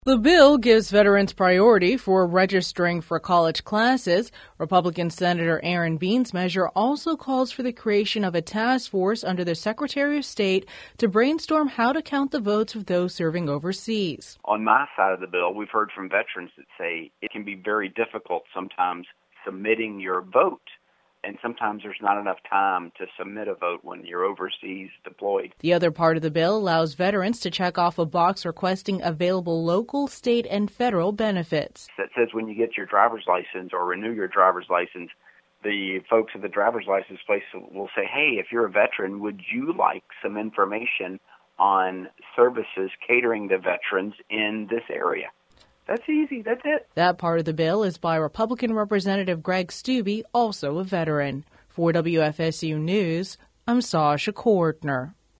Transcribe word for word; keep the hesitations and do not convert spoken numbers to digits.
The bill gives veterans priority for registering for college classes. Republican Senator Aaron Bean's measure also calls for the creation of a task force under the Secretary of State to brainstorm how to count the votes of those serving overseas. On my side of the bill, we've heard from veterans that say it can be very difficult sometimes submitting your vote. And sometimes there's not enough time to submit a vote when you're overseas deployed. The other part of the bill allows veterans to check off a box requesting available local, state, and federal benefits. That says when you get your driver's license or renew your driver's license, the folks at the driver's license place will say, hey, if you're a veteran, would you like some information on services catering to veterans in this area? That's easy. That's it. That part of the bill is by Republican Representative Greg Steube, also a veteran. For W F S U News, I'm Sasha Cordner.